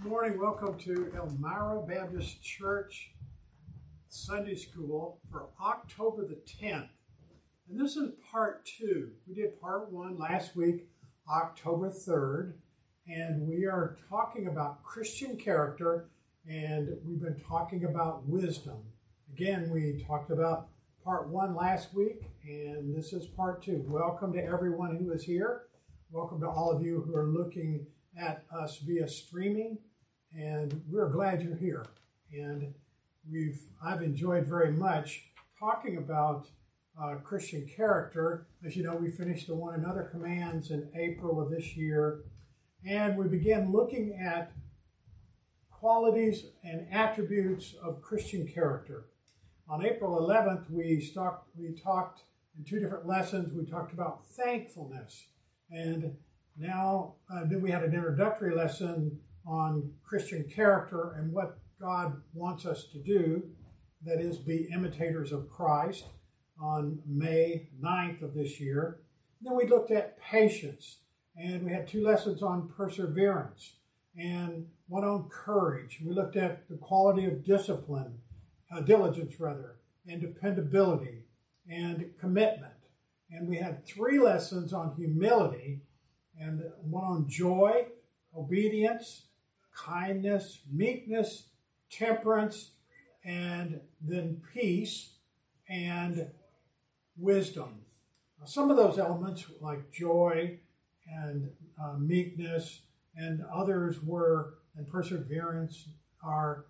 Good morning. Welcome to Elmira Baptist Church Sunday School for October the 10th. And this is part 2. We did part 1 last week, October 3rd. And we are talking about Christian character, and we've been talking about wisdom. Again, we talked about part 1 last week, and this is part 2. Welcome to everyone who is here. Welcome to all of you who are looking at us via streaming, and we're glad you're here. And I've enjoyed very much talking about Christian character. As you know, we finished the One Another commands in April of this year, and we began looking at qualities and attributes of Christian character. On April 11th, we talked in 2 different lessons. We talked about thankfulness, and now, then we had an introductory lesson on Christian character and what God wants us to do, that is, be imitators of Christ, on May 9th of this year. And then we looked at patience, and we had 2 lessons on perseverance and one on courage. We looked at the quality of discipline, diligence rather, and dependability and commitment. And we had 3 lessons on humility, and one on joy, obedience, kindness, meekness, temperance, and then peace and wisdom. Now, some of those elements, like joy and meekness, and others and perseverance, are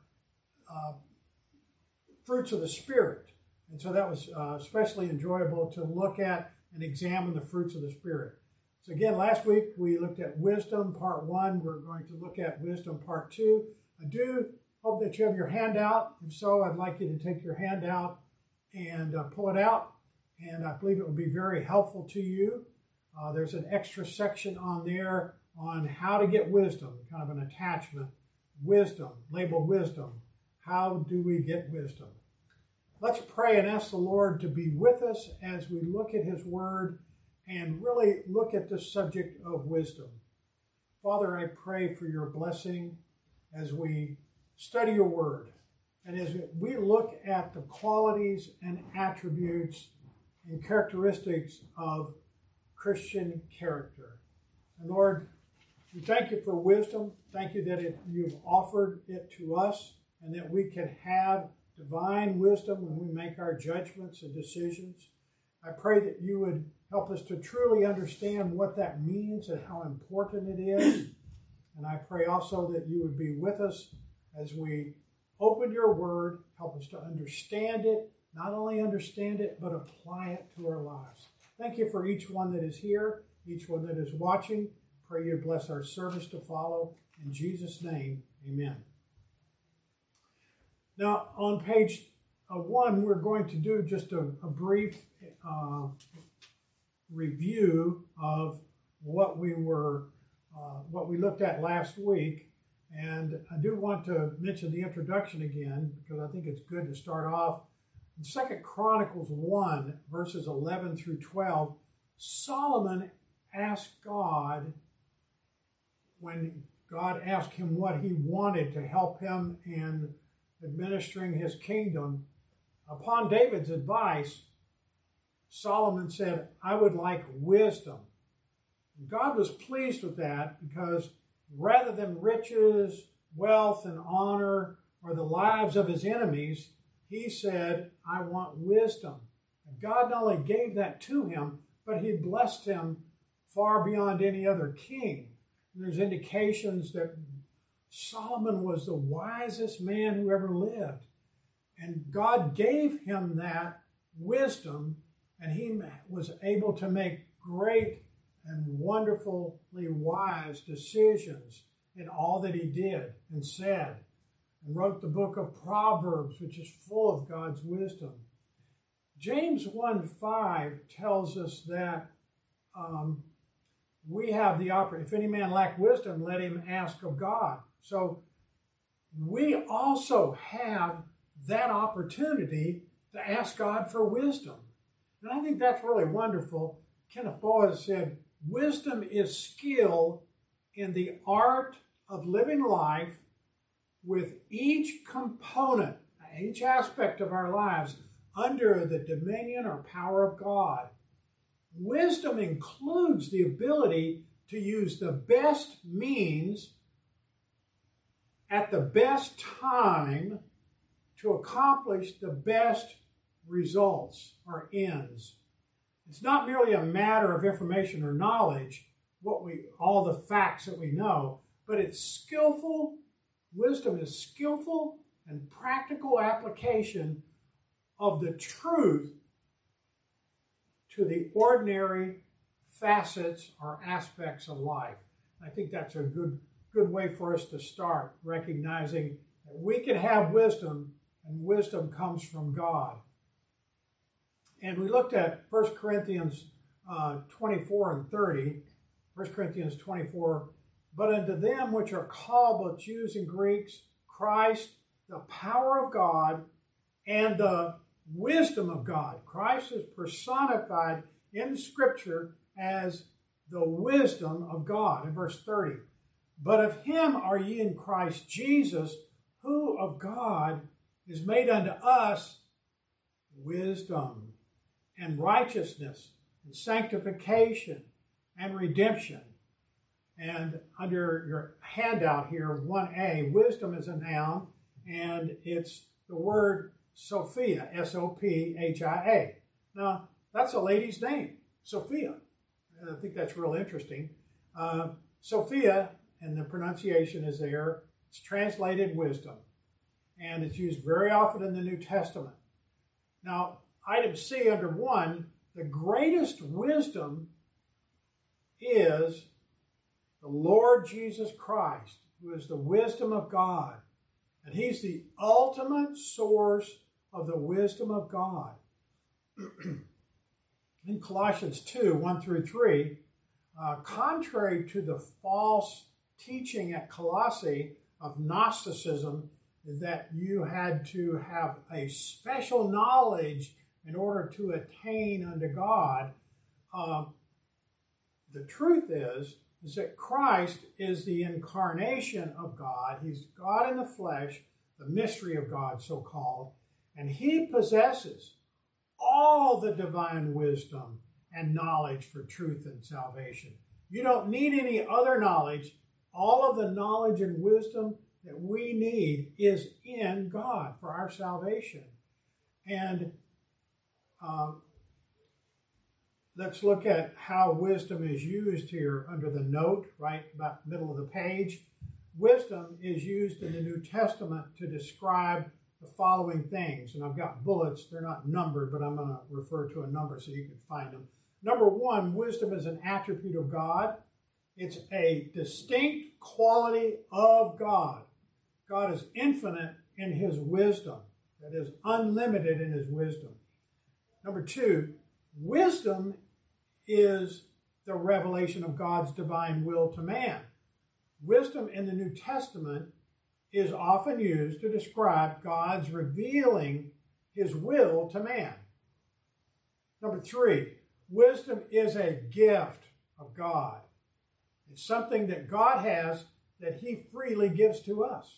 fruits of the Spirit. And so that was especially enjoyable to look at and examine the fruits of the Spirit. So again, last week we looked at wisdom, part 1. We're going to look at wisdom, part 2. I do hope that you have your handout. If so, I'd like you to take your handout and pull it out. And I believe it will be very helpful to you. There's an extra section on there on how to get wisdom, kind of an attachment. Wisdom, labeled wisdom. How do we get wisdom? Let's pray and ask the Lord to be with us as we look at His Word and really look at the subject of wisdom. Father, I pray for your blessing as we study your word and as we look at the qualities and attributes and characteristics of Christian character. And Lord, we thank you for wisdom. Thank you that you've offered it to us and that we can have divine wisdom when we make our judgments and decisions. I pray that you would help us to truly understand what that means and how important it is. And I pray also that you would be with us as we open your word, help us to understand it, not only understand it, but apply it to our lives. Thank you for each one that is here, each one that is watching. Pray you bless our service to follow. In Jesus' name, amen. Now, on page 1, we're going to do just a brief review of what we looked at last week, and I do want to mention the introduction again because I think it's good to start off. In 2 Chronicles 1, verses 11 through 12, Solomon asked God, when God asked him what he wanted to help him in administering his kingdom, upon David's advice, Solomon said, I would like wisdom. God was pleased with that because rather than riches, wealth, and honor, or the lives of his enemies, he said, I want wisdom. And God not only gave that to him, but he blessed him far beyond any other king. And there's indications that Solomon was the wisest man who ever lived. And God gave him that wisdom, and he was able to make great and wonderfully wise decisions in all that he did and said, and wrote the book of Proverbs, which is full of God's wisdom. James 1:5 tells us that we have the opportunity, if any man lack wisdom, let him ask of God. So we also have that opportunity to ask God for wisdom. And I think that's really wonderful. Kenneth Boaz said, wisdom is skill in the art of living life with each component, each aspect of our lives under the dominion or power of God. Wisdom includes the ability to use the best means at the best time to accomplish the best results or ends. It's not merely a matter of information or knowledge, all the facts that we know, but it's skillful. Wisdom is skillful and practical application of the truth to the ordinary facets or aspects of life. I think that's a good way for us to start, recognizing that we can have wisdom, and wisdom comes from God. And we looked at 1 Corinthians 24 and 30. 1 Corinthians 24, but unto them which are called, both Jews and Greeks, Christ, the power of God, and the wisdom of God. Christ is personified in Scripture as the wisdom of God in verse 30. But of him are ye in Christ Jesus, who of God is made unto us wisdom and righteousness and sanctification and redemption. And under your handout here, 1a, wisdom is a noun, and it's the word Sophia, S-O-P-H-I-A. Now, that's a lady's name, Sophia. I think that's real interesting. Sophia, and the pronunciation is there, it's translated wisdom, and it's used very often in the New Testament. Now, item C under 1, the greatest wisdom is the Lord Jesus Christ, who is the wisdom of God. And he's the ultimate source of the wisdom of God. In Colossians 2, 1 through 3, contrary to the false teaching at Colossae of Gnosticism, that you had to have a special knowledge in order to attain unto God, the truth is that Christ is the incarnation of God. He's God in the flesh, the mystery of God, so-called, and he possesses all the divine wisdom and knowledge for truth and salvation. You don't need any other knowledge. All of the knowledge and wisdom that we need is in God for our salvation. And let's look at how wisdom is used here under the note, right about the middle of the page. Wisdom is used in the New Testament to describe the following things. And I've got bullets. They're not numbered, but I'm going to refer to a number so you can find them. Number 1, wisdom is an attribute of God. It's a distinct quality of God. God is infinite in his wisdom. That is, unlimited in his wisdom. Number 2, wisdom is the revelation of God's divine will to man. Wisdom in the New Testament is often used to describe God's revealing his will to man. Number 3, wisdom is a gift of God. It's something that God has that he freely gives to us.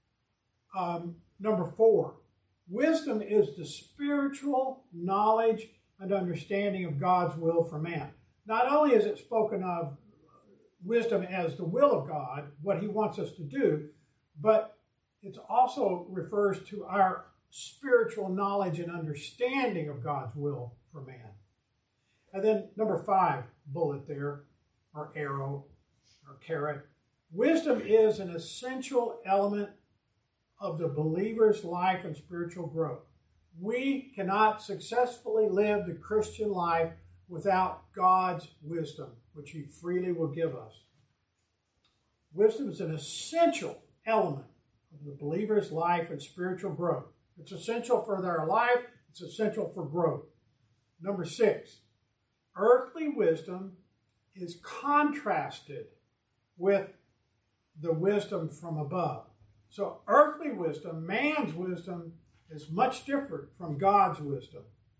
Number 4, wisdom is the spiritual knowledge and understanding of God's will for man. Not only is it spoken of wisdom as the will of God, what he wants us to do, but it also refers to our spiritual knowledge and understanding of God's will for man. And then number 5, bullet there, or arrow, or carrot. Wisdom is an essential element of the believer's life and spiritual growth. We cannot successfully live the Christian life without God's wisdom, which he freely will give us. Wisdom is an essential element of the believer's life and spiritual growth. It's essential for their life. It's essential for growth. Number 6, earthly wisdom is contrasted with the wisdom from above. So earthly wisdom, man's wisdom, is much different from God's wisdom.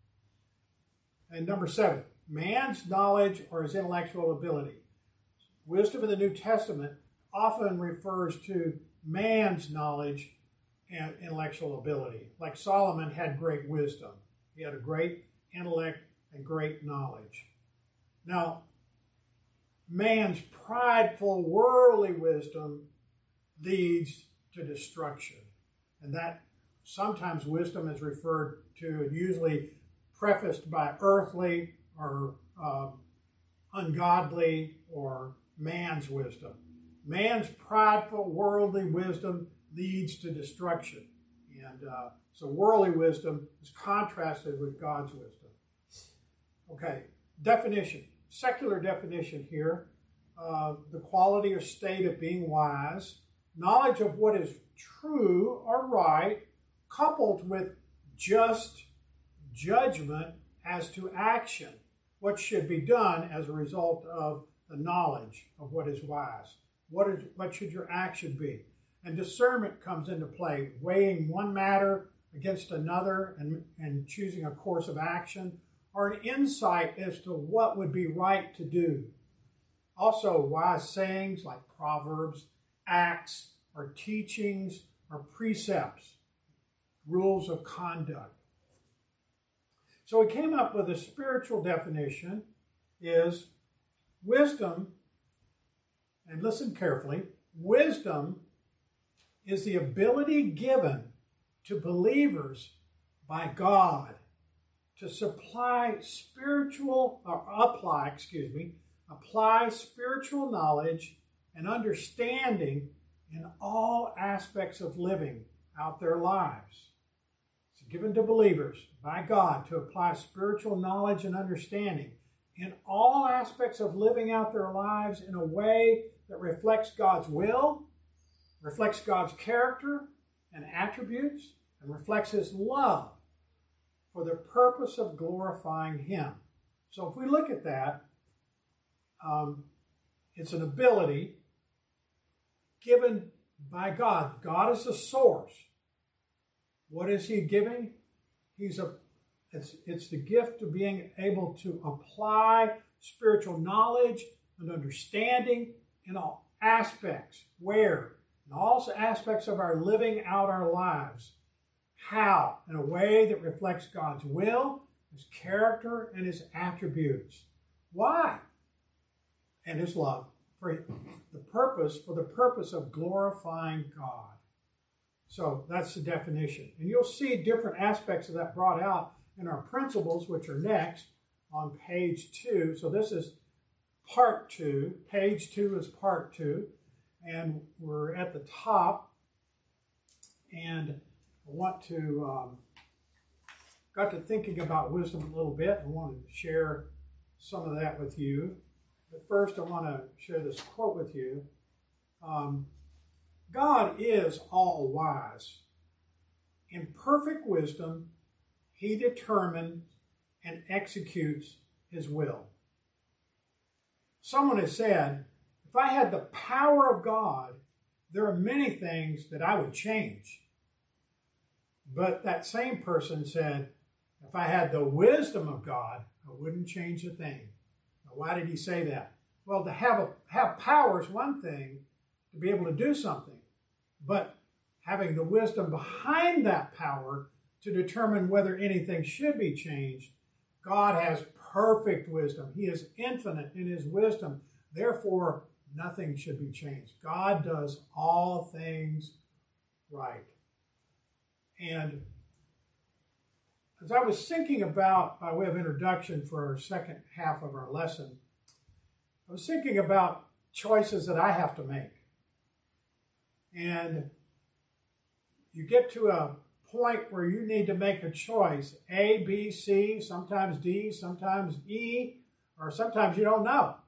And number 7, man's knowledge or his intellectual ability. Wisdom in the New Testament often refers to man's knowledge and intellectual ability. Like Solomon had great wisdom. He had a great intellect and great knowledge. Now, man's prideful, worldly wisdom leads to destruction. And that sometimes wisdom is referred to and usually prefaced by earthly or ungodly or man's wisdom. Man's prideful, worldly wisdom leads to destruction. And so worldly wisdom is contrasted with God's wisdom. Okay, definition. Secular definition here. The quality or state of being wise. Knowledge of what is true or right, coupled with just judgment as to action. What should be done as a result of the knowledge of what is wise. What should your action be? And discernment comes into play, weighing one matter against another and choosing a course of action, or an insight as to what would be right to do. Also, wise sayings like proverbs, acts, or teachings, or precepts, rules of conduct. So we came up with a spiritual definition is wisdom, and listen carefully, wisdom is the ability given to believers by God to apply spiritual knowledge and understanding in all aspects of living out their lives. It's given to believers by God to apply spiritual knowledge and understanding in all aspects of living out their lives in a way that reflects God's will, reflects God's character and attributes, and reflects His love for the purpose of glorifying Him. So if we look at that, it's an ability given by God. God is the source. What is He giving? It's the gift of being able to apply spiritual knowledge and understanding in all aspects. Where? In all aspects of our living out our lives. How? In a way that reflects God's will, His character, and His attributes. Why? And His love. For the purpose of glorifying God. So that's the definition. And you'll see different aspects of that brought out in our principles, which are next on page 2. So this is part 2. Page 2 is part 2. And we're at the top. And I want to, got to thinking about wisdom a little bit. I wanted to share some of that with you. But first, I want to share this quote with you. God is all wise. In perfect wisdom, He determines and executes His will. Someone has said, if I had the power of God, there are many things that I would change. But that same person said, if I had the wisdom of God, I wouldn't change a thing. Now, why did he say that? Well, to have power is one thing, to be able to do something. But having the wisdom behind that power to determine whether anything should be changed, God has perfect wisdom. He is infinite in His wisdom. Therefore, nothing should be changed. God does all things right. And as I was thinking about, by way of introduction for our second half of our lesson, I was thinking about choices that I have to make. And you get to a point where you need to make a choice, A, B, C, sometimes D, sometimes E, or sometimes you don't know.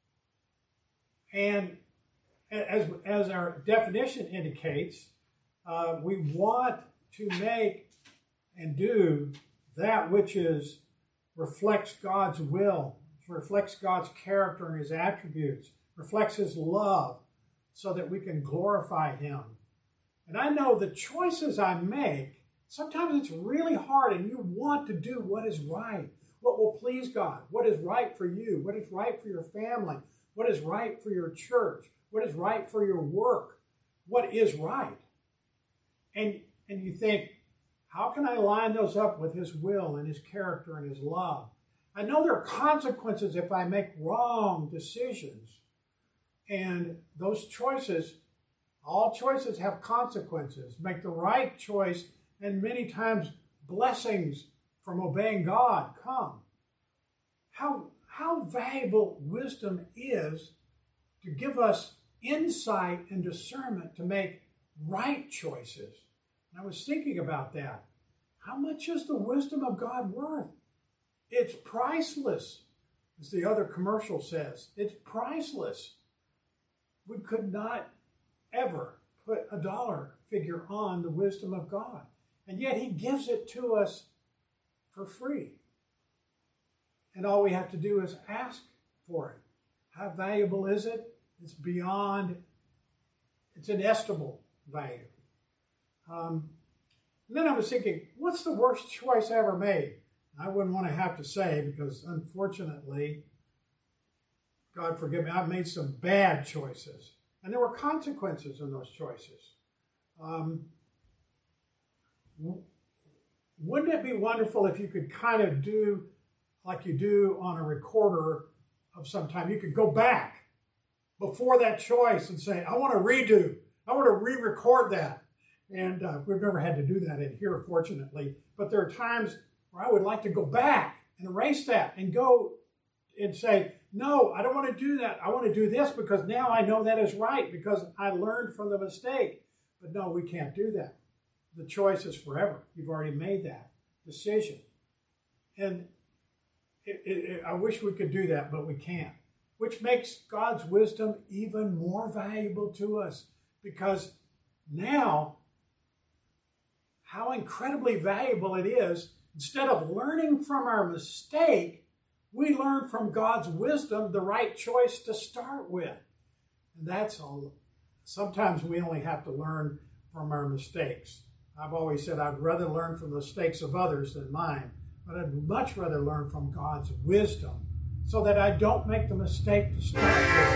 And as our definition indicates, we want to make and do that which reflects God's will, reflects God's character and His attributes, reflects His love, so that we can glorify Him. And I know the choices I make, sometimes it's really hard and you want to do what is right, what will please God, what is right for you, what is right for your family, what is right for your church, what is right for your work, what is right. And you think, how can I line those up with his will and his character and his love? I know there are consequences if I make wrong decisions. And those choices, all choices have consequences. Make the right choice, and many times blessings from obeying God come. How valuable wisdom is to give us insight and discernment to make right choices. And I was thinking about that. How much is the wisdom of God worth? It's priceless, as the other commercial says. It's priceless. We could not ever put a dollar figure on the wisdom of God. And yet he gives it to us for free. And all we have to do is ask for it. How valuable is it? It's beyond, it's inestimable value. And then I was thinking, what's the worst choice I ever made? I wouldn't want to have to say, because unfortunately, God forgive me, I've made some bad choices. And there were consequences in those choices. Wouldn't it be wonderful if you could kind of do like you do on a recorder of some time? You could go back before that choice and say, I want to redo. I want to re-record that. And we've never had to do that in here, fortunately. But there are times where I would like to go back and erase that and go and say, no, I don't want to do that. I want to do this because now I know that is right because I learned from the mistake. But no, we can't do that. The choice is forever. You've already made that decision. And I wish we could do that, but we can't. Which makes God's wisdom even more valuable to us, because now, how incredibly valuable it is, instead of learning from our mistake, we learn from God's wisdom the right choice to start with. And that's all. Sometimes we only have to learn from our mistakes. I've always said I'd rather learn from the mistakes of others than mine, but I'd much rather learn from God's wisdom so that I don't make the mistake to start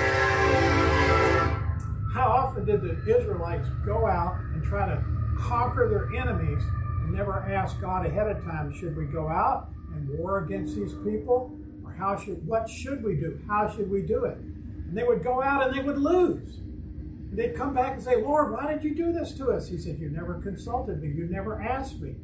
with. How often did the Israelites go out and try to conquer their enemies and never ask God ahead of time, should we go out and war against these people? Or what should we do? How should we do it? And they would go out and they would lose. And they'd come back and say, Lord, why did you do this to us? He said, you never consulted me. You never asked me.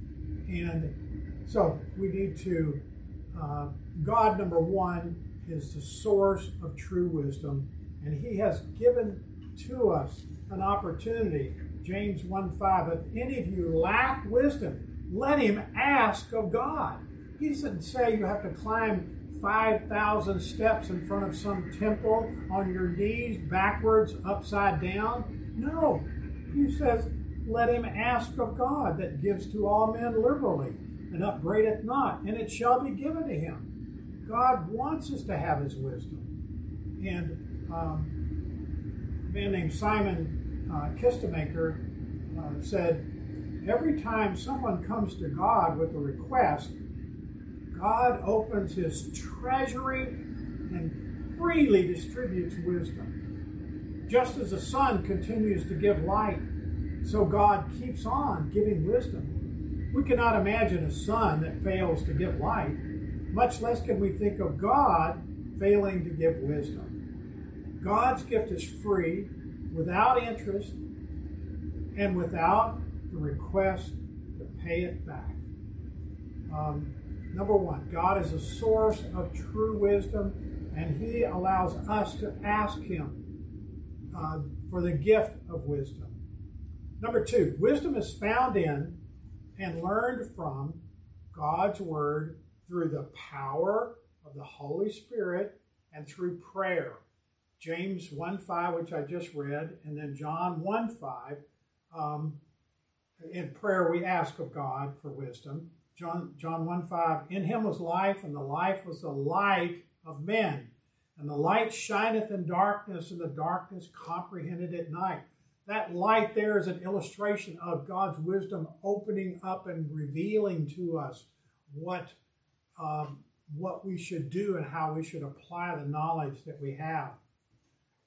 And so we need to, God, number one, is the source of true wisdom. And he has given to us an opportunity. James 1:5, if any of you lack wisdom, let him ask of God. He doesn't say you have to climb 5,000 steps in front of some temple on your knees, backwards, upside down. No. He says, let him ask of God that gives to all men liberally and upbraideth not, and it shall be given to him. God wants us to have his wisdom. And a man named Simon Kistemaker said, every time someone comes to God with a request, God opens his treasury and freely distributes wisdom. Just as the sun continues to give light, so God keeps on giving wisdom. We cannot imagine a sun that fails to give light, much less can we think of God failing to give wisdom. God's gift is free, without interest, and without the request to pay it back. Number one, God is a source of true wisdom, and he allows us to ask him for the gift of wisdom. Number two, wisdom is found in and learned from God's word through the power of the Holy Spirit and through prayer. James 1:5, which I just read, and then John 1:5. In prayer, we ask of God for wisdom. John 1:5, in him was life, and the life was the light of men. And the light shineth in darkness, and the darkness comprehended it not. That light there is an illustration of God's wisdom opening up and revealing to us what we should do and how we should apply the knowledge that we have.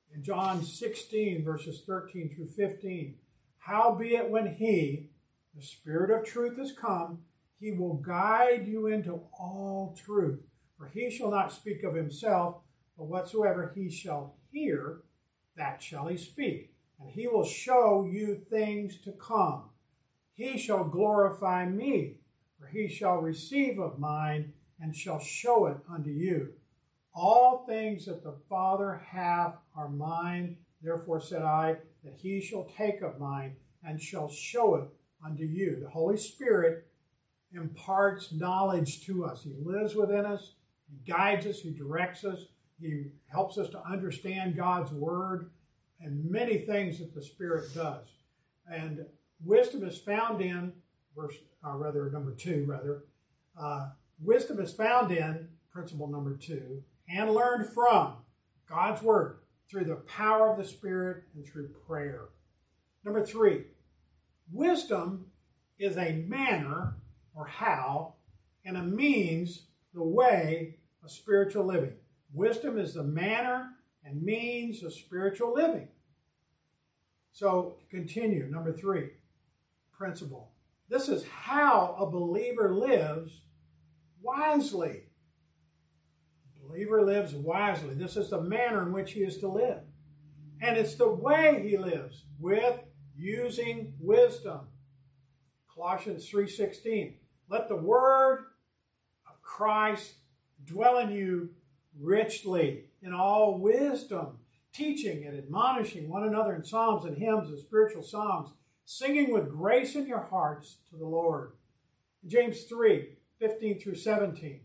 In John 16, verses 13 through 15, howbeit when he, the Spirit of truth, is come, he will guide you into all truth. For he shall not speak of himself, but whatsoever he shall hear, that shall he speak. And he will show you things to come. He shall glorify me, for he shall receive of mine, and shall show it unto you. All things that the Father hath are mine. Therefore said I, that he shall take of mine, and shall show it unto you. The Holy Spirit imparts knowledge to us. He lives within us. He guides us. He directs us. He helps us to understand God's word and many things that the Spirit does. And wisdom is found in, number 2, wisdom is found in principle number 2, and learned from God's word through the power of the Spirit and through prayer. Number 3, wisdom is a manner or how and a means, the way of spiritual living. Wisdom is the manner and means of spiritual living. So, to continue, number 3, principle. This is how a believer lives wisely. A believer lives wisely. This is the manner in which he is to live. And it's the way he lives, with using wisdom. Colossians 3:16. Let the word of Christ dwell in you richly in all wisdom, teaching and admonishing one another in psalms and hymns and spiritual songs, singing with grace in your hearts to the Lord. James 3:15 through 17.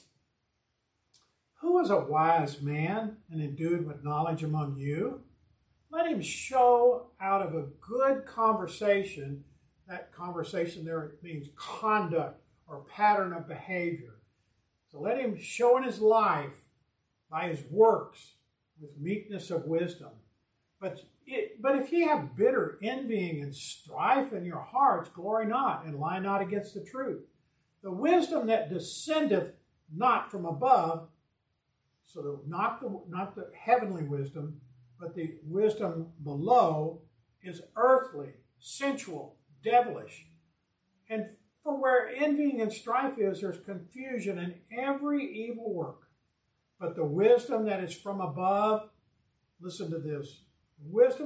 Who is a wise man and endued with knowledge among you? Let him show out of a good conversation. That conversation there means conduct or pattern of behavior. So let him show in his life by his works with meekness of wisdom. But if ye have bitter envying and strife in your hearts, glory not and lie not against the truth. The wisdom that descendeth not from above, so not the heavenly wisdom, but the wisdom below, is earthly, sensual, devilish. And for where envying and strife is, there's confusion in every evil work. But the wisdom that is from above, listen to this, the wisdom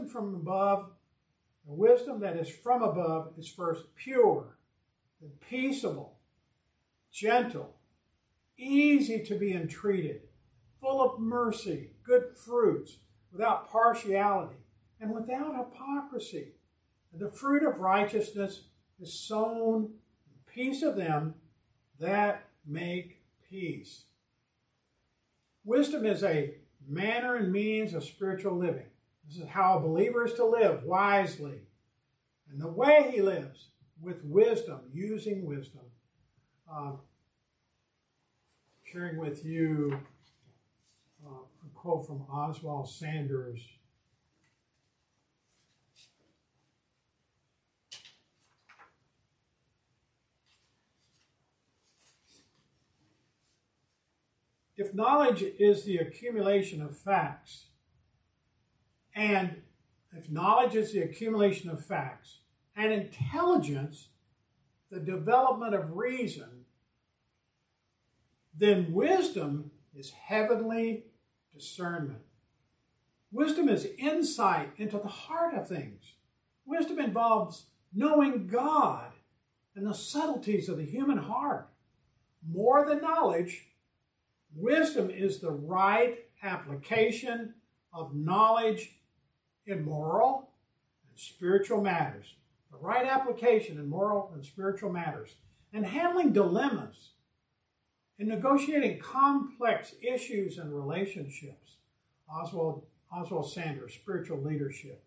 that is from above is first pure, then peaceable, gentle, easy to be entreated, full of mercy, good fruits, without partiality, and without hypocrisy. And the fruit of righteousness is sown in peace of them that make peace. Wisdom is a manner and means of spiritual living. This is how a believer is to live wisely. And the way he lives, with wisdom, using wisdom. Sharing with you a quote from Oswald Sanders. If knowledge is the accumulation of facts, and intelligence, the development of reason, then wisdom is heavenly discernment. Wisdom is insight into the heart of things. Wisdom involves knowing God and the subtleties of the human heart. More than knowledge, wisdom is the right application of knowledge in moral and spiritual matters. The right application in moral and spiritual matters. And handling dilemmas and negotiating complex issues and relationships. Oswald Sanders, Spiritual Leadership.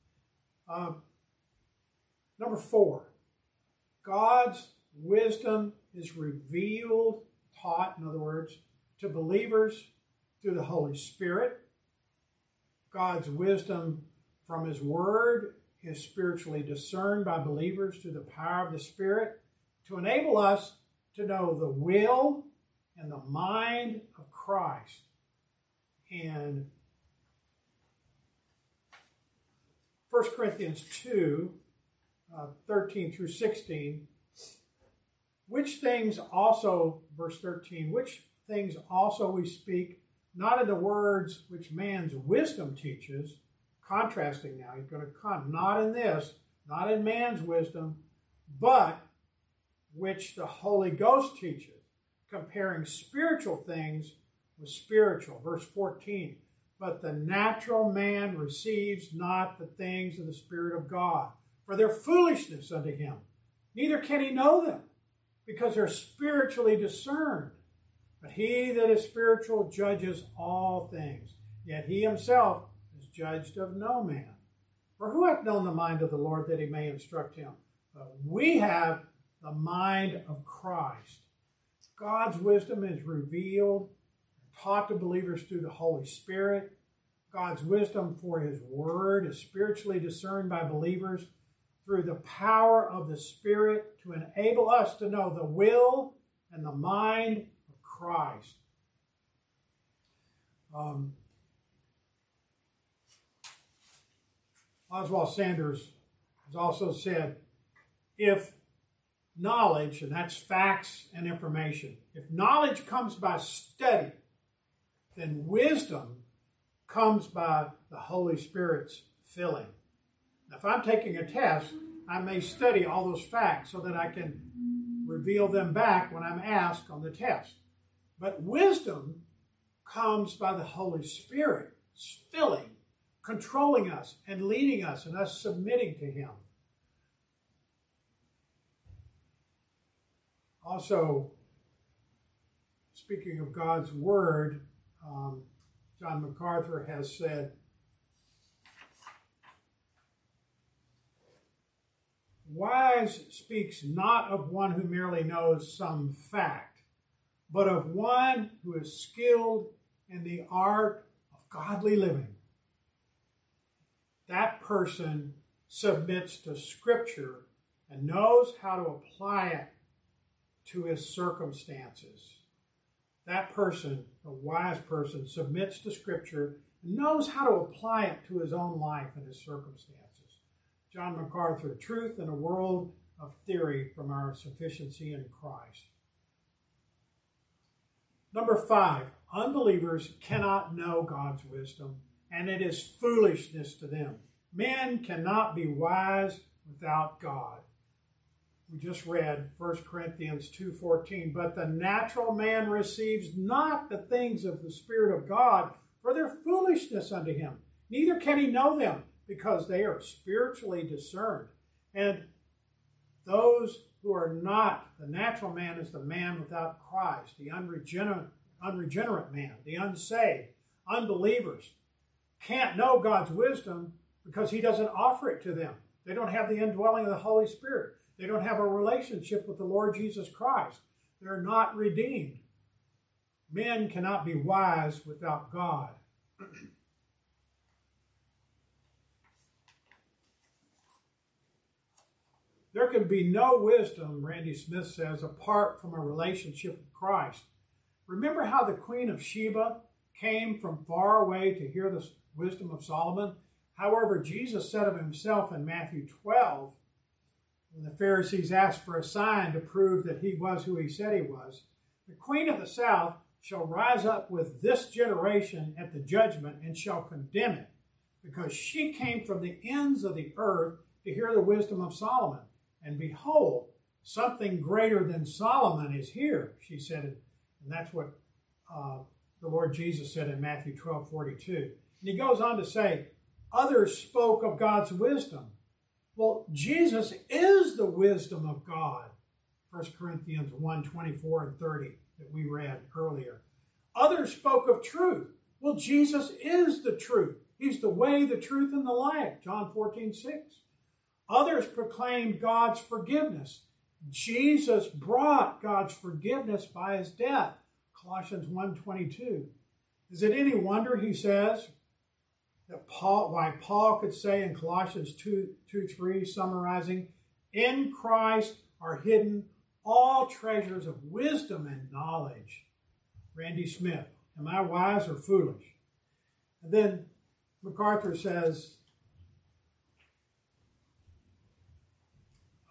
Number 4, God's wisdom is revealed, taught, in other words, to believers through the Holy Spirit. God's wisdom from His Word is spiritually discerned by believers through the power of the Spirit to enable us to know the will and the mind of Christ. And 1 Corinthians 2, 13 through 16, which things also, verse 13, which things also we speak, not in the words which man's wisdom teaches, contrasting now, he's going to come, not in this, not in man's wisdom, but which the Holy Ghost teaches, comparing spiritual things with spiritual. Verse 14, but the natural man receives not the things of the Spirit of God, for they're foolishness unto him. Neither can he know them, because they're spiritually discerned. But he that is spiritual judges all things, yet he himself is judged of no man. For who hath known the mind of the Lord that he may instruct him? But we have the mind of Christ. God's wisdom is revealed, taught to believers through the Holy Spirit. God's wisdom for his word is spiritually discerned by believers through the power of the Spirit to enable us to know the will and the mind of Christ. Oswald Sanders has also said, if knowledge, and that's facts and information, if knowledge comes by study, then wisdom comes by the Holy Spirit's filling. Now, if I'm taking a test, I may study all those facts so that I can reveal them back when I'm asked on the test. But wisdom comes by the Holy Spirit filling, controlling us and leading us and us submitting to him. Also, speaking of God's word, John MacArthur has said, wise speaks not of one who merely knows some fact, but of one who is skilled in the art of godly living. That person submits to Scripture and knows how to apply it to his circumstances. That person, a wise person, submits to Scripture and knows how to apply it to his own life and his circumstances. John MacArthur, Truth in a World of Theory from Our Sufficiency in Christ. Number 5, unbelievers cannot know God's wisdom, and it is foolishness to them. Men cannot be wise without God. We just read 1 Corinthians 2:14, but the natural man receives not the things of the Spirit of God, for they're foolishness unto him. Neither can he know them, because they are spiritually discerned. And those who are not, the natural man is the man without Christ, the unregenerate man, the unsaved, unbelievers, can't know God's wisdom because he doesn't offer it to them. They don't have the indwelling of the Holy Spirit. They don't have a relationship with the Lord Jesus Christ. They're not redeemed. Men cannot be wise without God. There can be no wisdom, Randy Smith says, apart from a relationship with Christ. Remember how the Queen of Sheba came from far away to hear the wisdom of Solomon? However, Jesus said of himself in Matthew 12, when the Pharisees asked for a sign to prove that he was who he said he was, the Queen of the South shall rise up with this generation at the judgment and shall condemn it, because she came from the ends of the earth to hear the wisdom of Solomon. And behold, something greater than Solomon is here, she said. And that's what the Lord Jesus said in Matthew 12:42. And he goes on to say, others spoke of God's wisdom. Well, Jesus is the wisdom of God. 1 Corinthians 1:24 and 30 that we read earlier. Others spoke of truth. Well, Jesus is the truth. He's the way, the truth, and the life. John 14:6. Others proclaimed God's forgiveness. Jesus brought God's forgiveness by his death. Colossians 1:22. Is it any wonder, he says, that why Paul could say in Colossians 2:3, summarizing, in Christ are hidden all treasures of wisdom and knowledge. Randy Smith, am I wise or foolish? And then MacArthur says,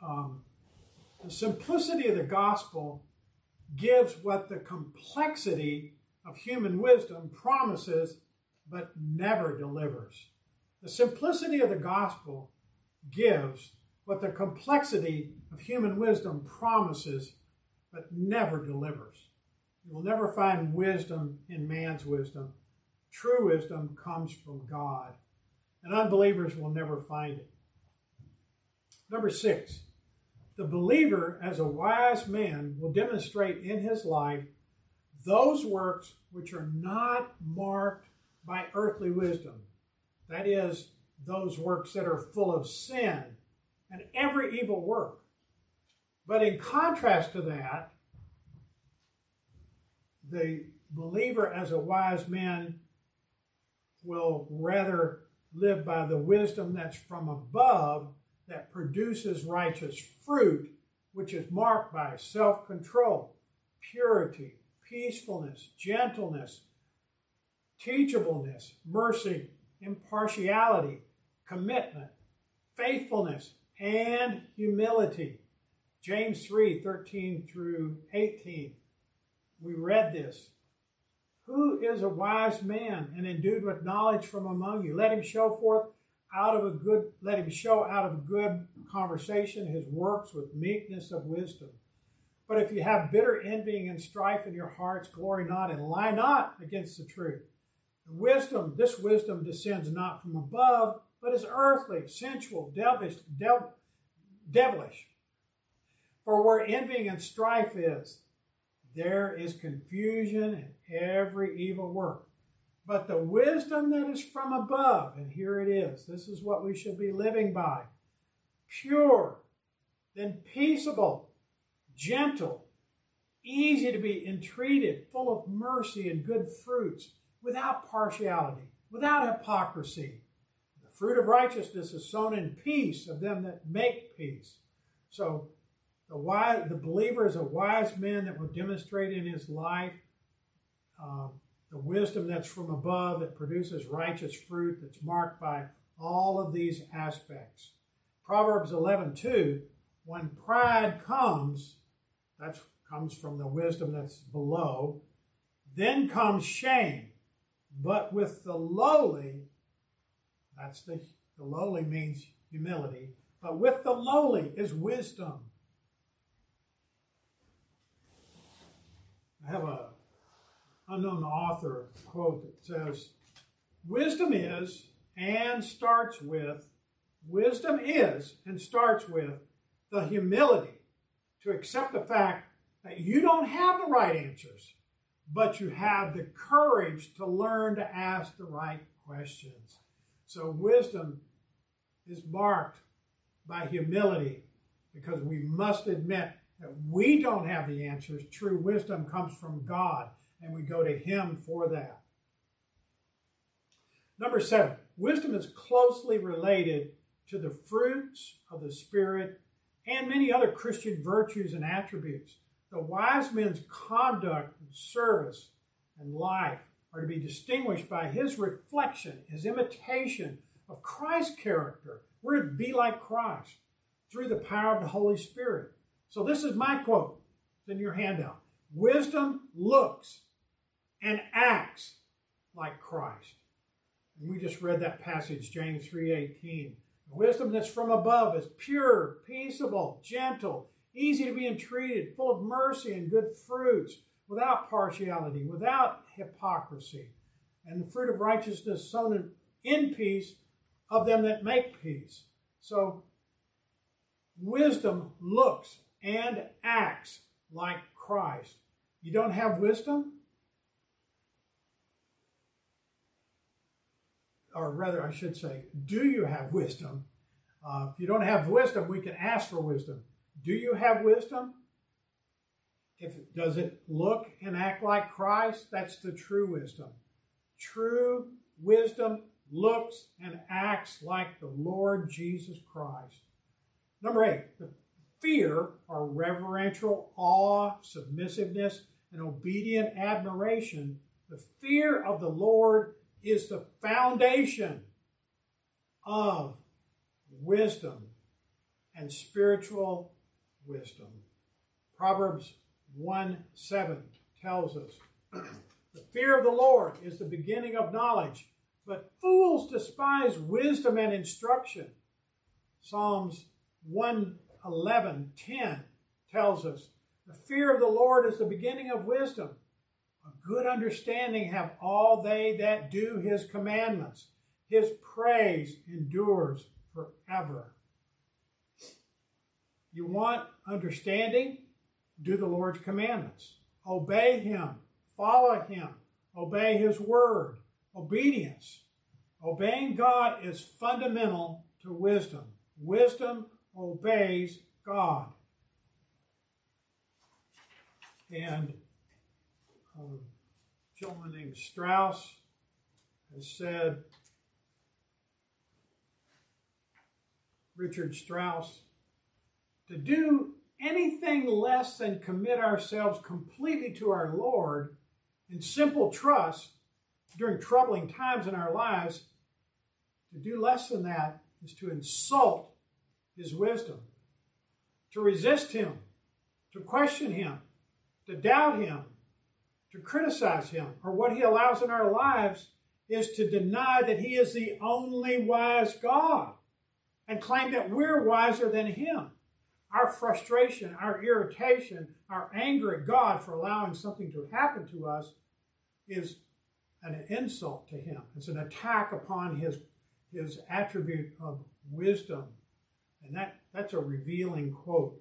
The simplicity of the gospel gives what the complexity of human wisdom promises but never delivers. The simplicity of the gospel gives what the complexity of human wisdom promises but never delivers. You will never find wisdom in man's wisdom. True wisdom comes from God, and unbelievers will never find it. Number 6, the believer as a wise man will demonstrate in his life those works which are not marked by earthly wisdom. That is, those works that are full of sin and every evil work. But in contrast to that, the believer as a wise man will rather live by the wisdom that's from above, that produces righteous fruit, which is marked by self-control, purity, peacefulness, gentleness, teachableness, mercy, impartiality, commitment, faithfulness, and humility. James 3:13 through 18. We read this. Who is a wise man and endued with knowledge from among you? Let him show out of a good conversation his works with meekness of wisdom. But if you have bitter envying and strife in your hearts, glory not and lie not against the truth. This wisdom descends not from above, but is earthly, sensual, devilish. For where envying and strife is, there is confusion and every evil work. But the wisdom that is from above, and here it is, this is what we should be living by, pure, then peaceable, gentle, easy to be entreated, full of mercy and good fruits, without partiality, without hypocrisy. The fruit of righteousness is sown in peace of them that make peace. So the believer is a wise man that will demonstrate in his life the wisdom that's from above, that produces righteous fruit, that's marked by all of these aspects. Proverbs 11:2, when pride comes, that comes from the wisdom that's below, then comes shame. But with the lowly, the lowly means humility, but with the lowly is wisdom. I have an unknown author quote that says, wisdom is and starts with the humility to accept the fact that you don't have the right answers, but you have the courage to learn to ask the right questions. So wisdom is marked by humility because we must admit that we don't have the answers. True wisdom comes from God, and we go to Him for that. Number 7, wisdom is closely related to the fruits of the Spirit and many other Christian virtues and attributes. The wise man's conduct and service and life are to be distinguished by his reflection, his imitation of Christ's character. We're to be like Christ through the power of the Holy Spirit. So this is my quote. It's in your handout. Wisdom looks and acts like Christ. And we just read that passage, James 3:18. The wisdom that's from above is pure, peaceable, gentle, easy to be entreated, full of mercy and good fruits, without partiality, without hypocrisy. And the fruit of righteousness sown in peace of them that make peace. So wisdom looks and acts like Christ. You don't have wisdom? Or rather, I should say, do you have wisdom? If you don't have wisdom, we can ask for wisdom. Do you have wisdom? Does it look and act like Christ? That's the true wisdom. True wisdom looks and acts like the Lord Jesus Christ. Number 8, the fear or reverential awe, submissiveness, and obedient admiration. The fear of the Lord is the foundation of wisdom and spiritual wisdom. Proverbs 1:7 tells us, the fear of the Lord is the beginning of knowledge, but fools despise wisdom and instruction. Psalms 111:10 tells us, the fear of the Lord is the beginning of wisdom. A good understanding have all they that do his commandments. His praise endures forever. You want understanding? Do the Lord's commandments. Obey him. Follow him. Obey his word. Obedience. Obeying God is fundamental to wisdom. Wisdom obeys God. And a gentleman named Strauss has said, Richard Strauss, to do anything less than commit ourselves completely to our Lord in simple trust during troubling times in our lives, to do less than that is to insult his wisdom, to resist him, to question him, to doubt him, to criticize him, or what he allows in our lives is to deny that he is the only wise God and claim that we're wiser than him. Our frustration, our irritation, our anger at God for allowing something to happen to us is an insult to him. It's an attack upon his attribute of wisdom. And that's a revealing quote.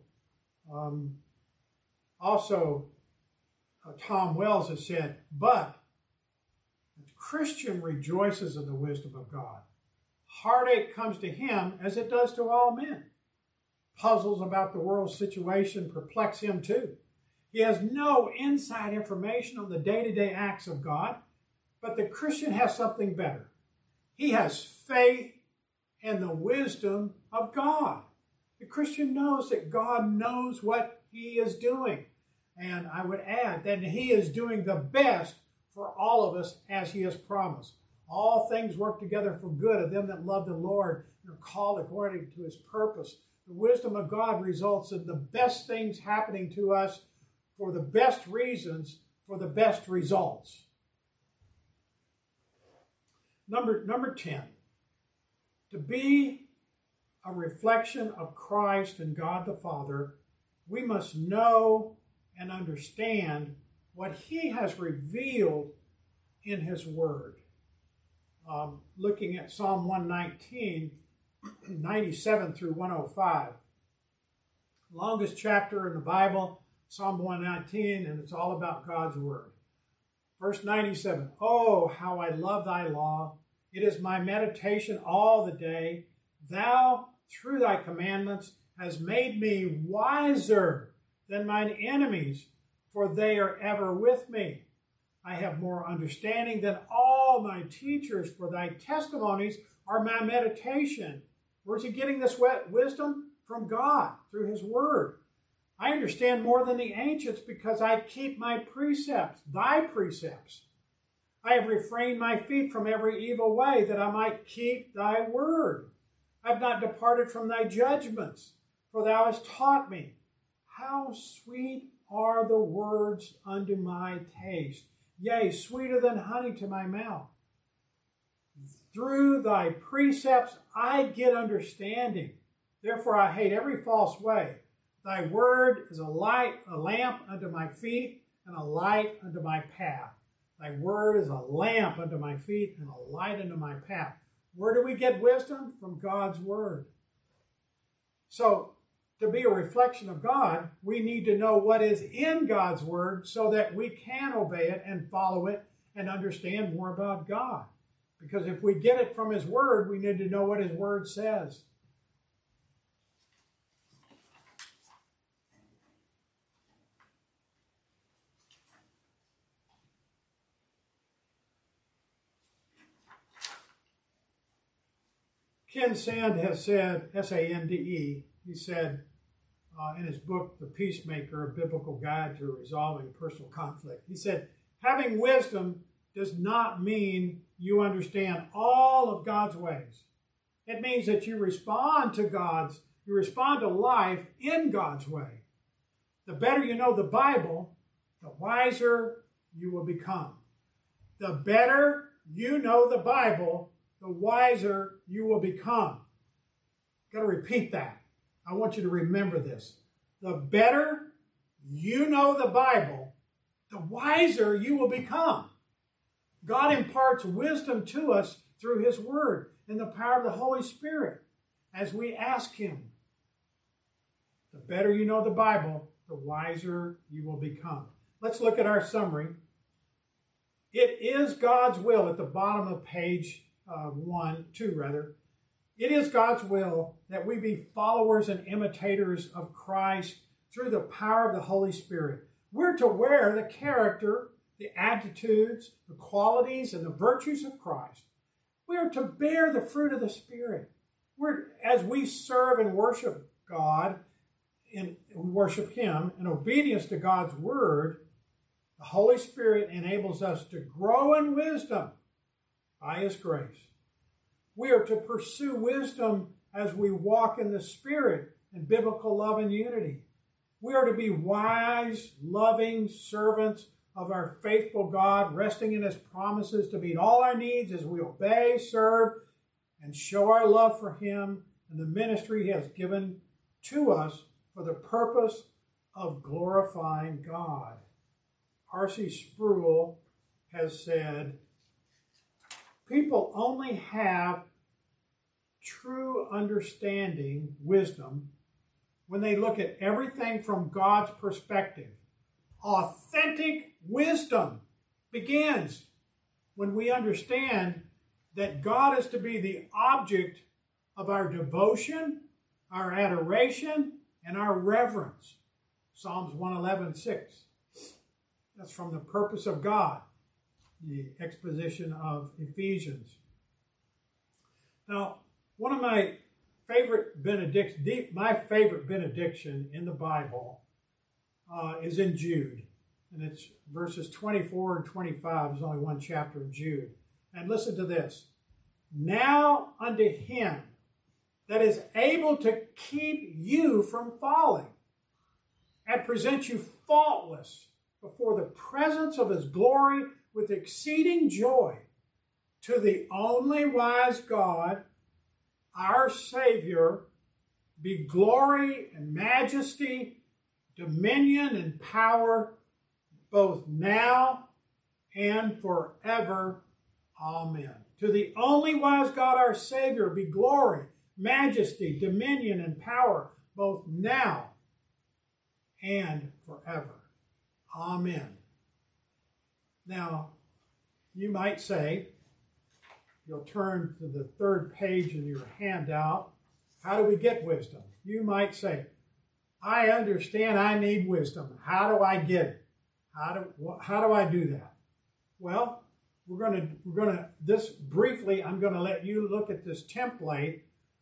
Also, Tom Wells has said, but the Christian rejoices in the wisdom of God. Heartache comes to him as it does to all men. Puzzles about the world's situation perplex him too. He has no inside information on the day-to-day acts of God, but the Christian has something better. He has faith in the wisdom of God. The Christian knows that God knows what he is doing. And I would add that he is doing the best for all of us as he has promised. All things work together for good of them that love the Lord and are called according to his purpose. The wisdom of God results in the best things happening to us for the best reasons, for the best results. Number 10, to be a reflection of Christ and God the Father, we must know and understand what he has revealed in his word. Looking at Psalm 119, 97 through 105. Longest chapter in the Bible, Psalm 119, and it's all about God's word. Verse 97, oh, how I love thy law. It is my meditation all the day. Thou, through thy commandments, hast made me wiser than mine enemies, for they are ever with me. I have more understanding than all my teachers, for thy testimonies are my meditation. Where's he getting this wisdom? From God, through his word. I understand more than the ancients because I keep my precepts, thy precepts. I have refrained my feet from every evil way that I might keep thy word. I have not departed from thy judgments, for thou hast taught me. How sweet are the words unto my taste, yea, sweeter than honey to my mouth. Through thy precepts I get understanding. Therefore I hate every false way. Thy word is a lamp unto my feet, and a light unto my path. Thy word is a lamp unto my feet, and a light unto my path. Where do we get wisdom? From God's word. So, to be a reflection of God, we need to know what is in God's word so that we can obey it and follow it and understand more about God. Because if we get it from his word, we need to know what his word says. Ken Sande has said, S-A-N-D-E, he said in his book, The Peacemaker, A Biblical Guide to Resolving Personal Conflict, he said, having wisdom does not mean you understand all of God's ways. It means that you respond to God's you respond to life in God's way. The better you know the Bible, the wiser you will become. The better you know the Bible, the wiser you will become. Got to repeat that. I want you to remember this. The better you know the Bible, the wiser you will become. God imparts wisdom to us through His Word in the power of the Holy Spirit as we ask Him. The better you know the Bible, the wiser you will become. Let's look at our summary. It is God's will at the bottom of page 2. It is God's will that we be followers and imitators of Christ through the power of the Holy Spirit. We're to wear the character, the attitudes, the qualities, and the virtues of Christ. We are to bear the fruit of the Spirit. As we serve and worship God, and we worship Him in obedience to God's Word, the Holy Spirit enables us to grow in wisdom by His grace. We are to pursue wisdom as we walk in the Spirit in biblical love and unity. We are to be wise, loving servants of our faithful God, resting in His promises to meet all our needs as we obey, serve, and show our love for Him and the ministry He has given to us for the purpose of glorifying God. R.C. Sproul has said, people only have true understanding, wisdom, when they look at everything from God's perspective. Authentic wisdom begins when we understand that God is to be the object of our devotion, our adoration, and our reverence. Psalms 111:6. That's from the purpose of God, the exposition of Ephesians. Now, one of my favorite benedictions, my favorite benediction in the Bible is in Jude. And it's verses 24 and 25. There's only one chapter of Jude. And listen to this. Now unto Him that is able to keep you from falling and present you faultless before the presence of His glory with exceeding joy, to the only wise God, our Savior, be glory and majesty, dominion and power, both now and forever. Amen. To the only wise God, our Savior, be glory, majesty, dominion, and power, both now and forever. Amen. Now, you might say, you'll turn to the third page in your handout, how do we get wisdom? You might say, I understand I need wisdom. How do I get it? How do I do that? Well, I'm going to let you look at this template,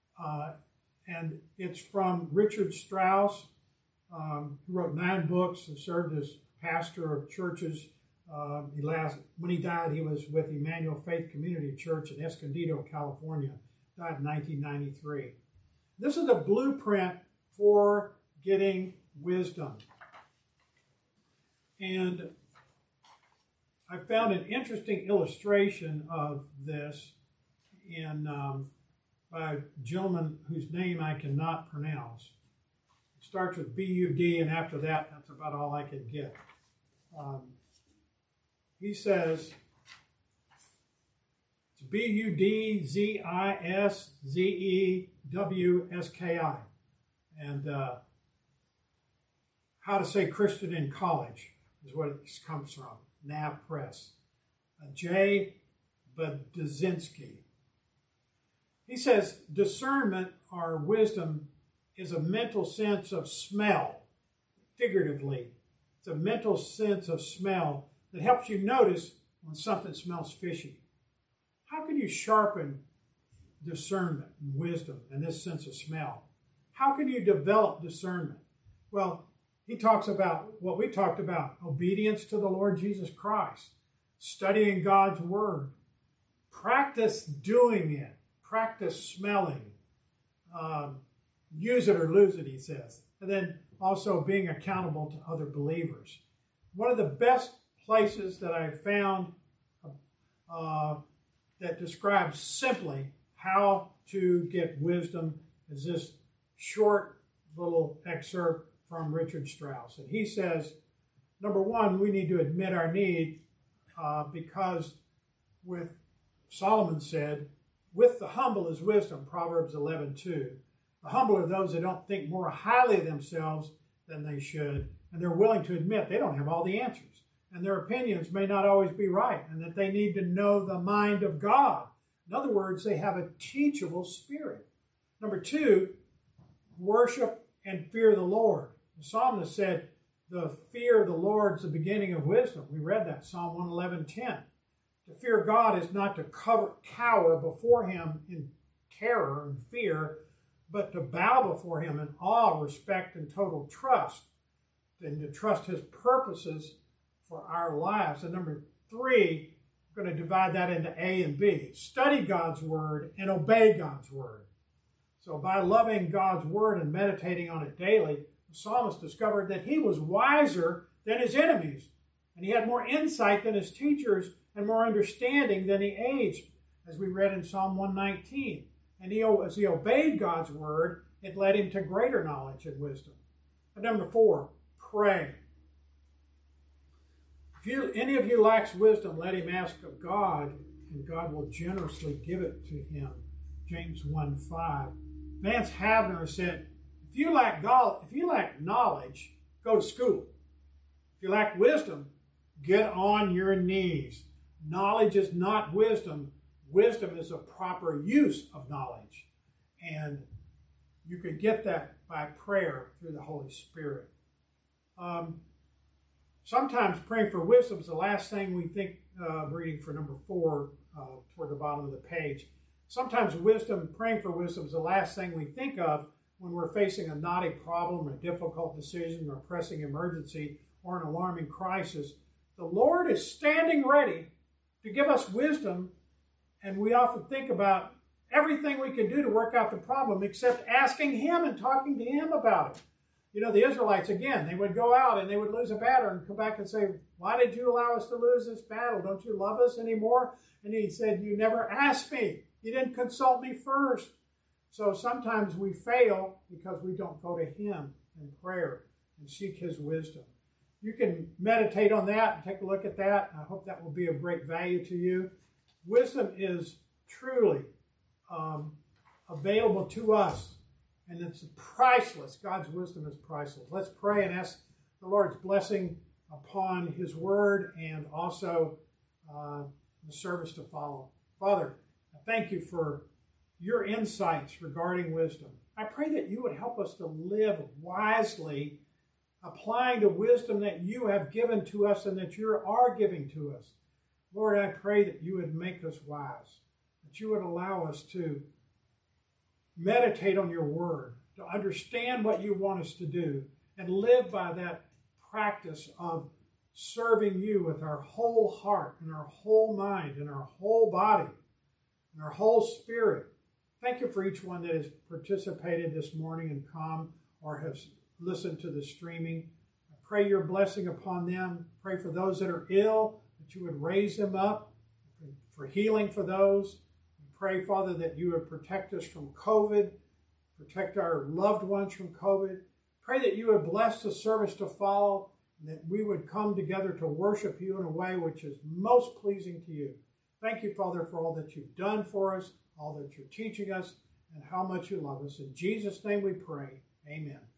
and it's from Richard Strauss, who wrote 9 books and served as pastor of churches. When he died, he was with Emmanuel Faith Community Church in Escondido, California. Died in 1993. This is a blueprint for getting wisdom. And I found an interesting illustration of this by a gentleman whose name I cannot pronounce. It starts with B-U-D, and after that, that's about all I could get. He says, it's B-U-D-Z-I-S-Z-E-W-S-K-I. And How to Say Christian in College is what it comes from, NAV Press. Jay Budzinski. He says, discernment or wisdom is a mental sense of smell, figuratively. It's a mental sense of smell that helps you notice when something smells fishy. How can you sharpen discernment and wisdom and this sense of smell? How can you develop discernment? Well, he talks about what we talked about, obedience to the Lord Jesus Christ, studying God's Word, practice doing it, practice smelling, use it or lose it, he says. And then also being accountable to other believers. One of the best places that I've found that describes simply how to get wisdom is this short little excerpt from Richard Strauss. And he says, number one, we need to admit our need because Solomon said, with the humble is wisdom, Proverbs 11:2. The humble are those that don't think more highly of themselves than they should, and they're willing to admit they don't have all the answers, and their opinions may not always be right, and that they need to know the mind of God. In other words, they have a teachable spirit. Number two, worship and fear the Lord. The psalmist said, the fear of the Lord is the beginning of wisdom. We read that, Psalm 111:10. To fear God is not to cower before him in terror and fear, but to bow before him in awe, respect, and total trust, and to trust his purposes for our lives. And number three, we're going to divide that into A and B. Study God's word and obey God's word. So by loving God's word and meditating on it daily, the psalmist discovered that he was wiser than his enemies, and he had more insight than his teachers and more understanding than he aged, as we read in Psalm 119. And as he obeyed God's word, it led him to greater knowledge and wisdom. And number four, pray. If any of you lacks wisdom, let him ask of God, and God will generously give it to him. James 1:5. Vance Havner said, if you lack knowledge, go to school. If you lack wisdom, get on your knees. Knowledge is not wisdom. Wisdom is a proper use of knowledge. And you can get that by prayer through the Holy Spirit. Sometimes praying for wisdom is the last thing we think of, reading for number 4 toward the bottom of the page. Sometimes praying for wisdom is the last thing we think of when we're facing a knotty problem, a difficult decision, or a pressing emergency, or an alarming crisis. The Lord is standing ready to give us wisdom, and we often think about everything we can do to work out the problem except asking him and talking to him about it. You know, the Israelites, again, they would go out and they would lose a battle and come back and say, why did you allow us to lose this battle? Don't you love us anymore? And he said, you never asked me. You didn't consult me first. So sometimes we fail because we don't go to him in prayer and seek his wisdom. You can meditate on that and take a look at that. I hope that will be of great value to you. Wisdom is truly available to us, and it's priceless. God's wisdom is priceless. Let's pray and ask the Lord's blessing upon his word and also the service to follow. Father, I thank you for your insights regarding wisdom. I pray that you would help us to live wisely, applying the wisdom that you have given to us and that you are giving to us. Lord, I pray that you would make us wise, that you would allow us to meditate on your word, to understand what you want us to do, and live by that practice of serving you with our whole heart and our whole mind and our whole body and our whole spirit. Thank you for each one that has participated this morning and come or has listened to the streaming. I pray your blessing upon them. Pray for those that are ill, that you would raise them up, for healing for those. We pray, Father, that you would protect us from COVID, protect our loved ones from COVID. Pray that you would bless the service to follow, and that we would come together to worship you in a way which is most pleasing to you. Thank you, Father, for all that you've done for us, all that you're teaching us, and how much you love us. In Jesus' name we pray. Amen.